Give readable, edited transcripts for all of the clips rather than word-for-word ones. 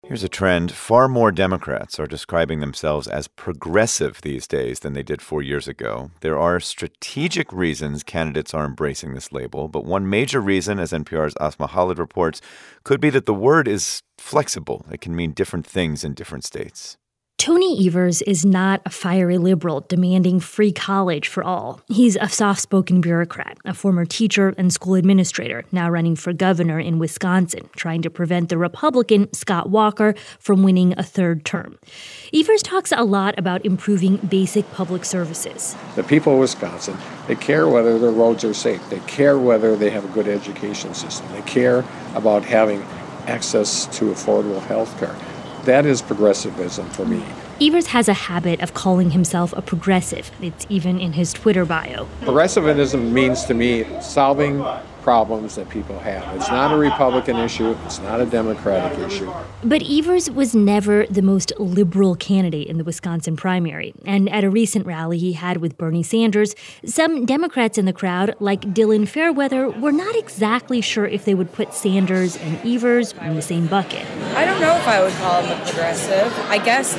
Here's a trend. Far more Democrats are describing themselves as progressive these days than they did 4 years ago. There are strategic reasons candidates are embracing this label, but one major reason, as NPR's Asma Khalid reports, could be that the word is flexible. It can mean different things in different states. Tony Evers is not a fiery liberal demanding free college for all. He's a soft-spoken bureaucrat, a former teacher and school administrator, now running for governor in Wisconsin, trying to prevent the Republican Scott Walker from winning a third term. Evers talks a lot about improving basic public services. The people of Wisconsin, they care whether their roads are safe. They care whether they have a good education system. They care about having access to affordable health care. That is progressivism for me. Evers has a habit of calling himself a progressive. It's even in his Twitter bio. Progressivism means to me solving problems that people have. It's not a Republican issue. It's not a Democratic issue. But Evers was never the most liberal candidate in the Wisconsin primary. And at a recent rally he had with Bernie Sanders, some Democrats in the crowd, like Dylan Fairweather, were not exactly sure if they would put Sanders and Evers in the same bucket. I don't know if I would call him a progressive. I guess,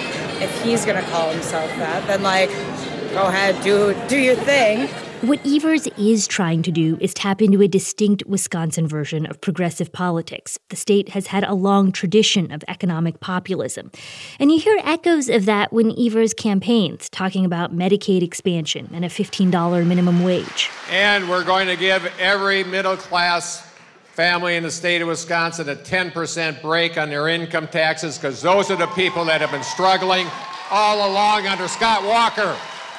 if he's going to call himself that, then, go ahead, do your thing. What Evers is trying to do is tap into a distinct Wisconsin version of progressive politics. The state has had a long tradition of economic populism. And you hear echoes of that when Evers campaigns, talking about Medicaid expansion and a $15 minimum wage. And we're going to give every middle-class family in the state of Wisconsin a 10% break on their income taxes, because those are the people that have been struggling all along under Scott Walker.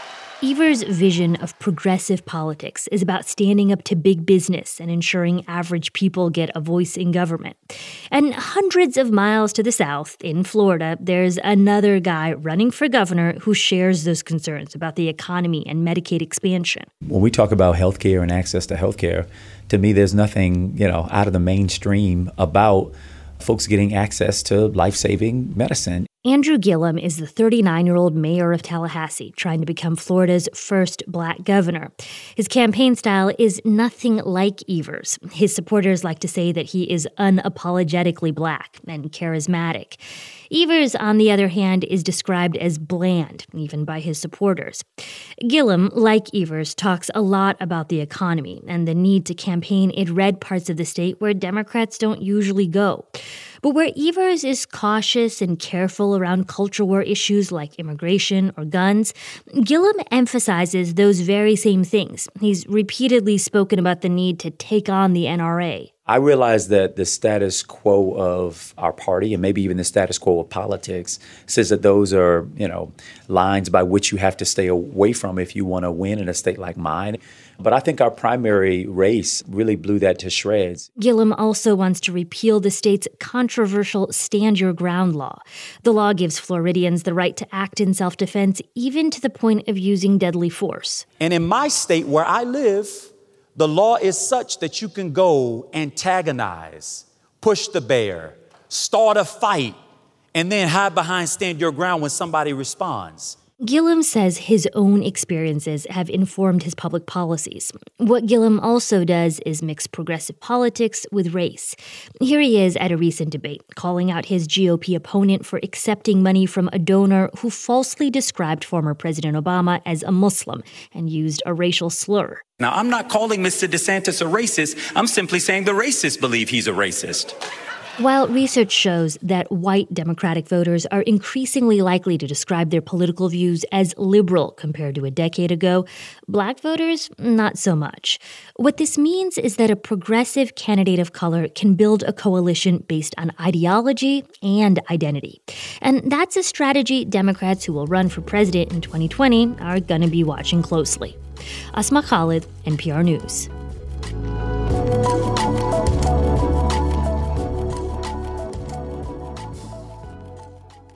Evers' vision of progressive politics is about standing up to big business and ensuring average people get a voice in government. And hundreds of miles to the south, in Florida, there's another guy running for governor who shares those concerns about the economy and Medicaid expansion. When we talk about health care and access to health care, to me, there's nothing, out of the mainstream about folks getting access to life-saving medicine. Andrew Gillum is the 39-year-old mayor of Tallahassee, trying to become Florida's first black governor. His campaign style is nothing like Evers. His supporters like to say that he is unapologetically black and charismatic. Evers, on the other hand, is described as bland, even by his supporters. Gillum, like Evers, talks a lot about the economy and the need to campaign in red parts of the state where Democrats don't usually go. But where Evers is cautious and careful around culture war issues like immigration or guns, Gillum emphasizes those very same things. He's repeatedly spoken about the need to take on the NRA. I realize that the status quo of our party, and maybe even the status quo of politics, says that those are, lines by which you have to stay away from if you want to win in a state like mine. But I think our primary race really blew that to shreds. Gillum also wants to repeal the state's controversial Stand Your Ground law. The law gives Floridians the right to act in self-defense, even to the point of using deadly force. And in my state where I live, the law is such that you can go antagonize, push the bear, start a fight, and then hide behind Stand Your Ground when somebody responds. Gillum says his own experiences have informed his public policies. What Gillum also does is mix progressive politics with race. Here he is at a recent debate, calling out his GOP opponent for accepting money from a donor who falsely described former President Obama as a Muslim and used a racial slur. Now, I'm not calling Mr. DeSantis a racist. I'm simply saying the racists believe he's a racist. While research shows that white Democratic voters are increasingly likely to describe their political views as liberal compared to a decade ago, black voters, not so much. What this means is that a progressive candidate of color can build a coalition based on ideology and identity. And that's a strategy Democrats who will run for president in 2020 are going to be watching closely. Asma Khalid, NPR News.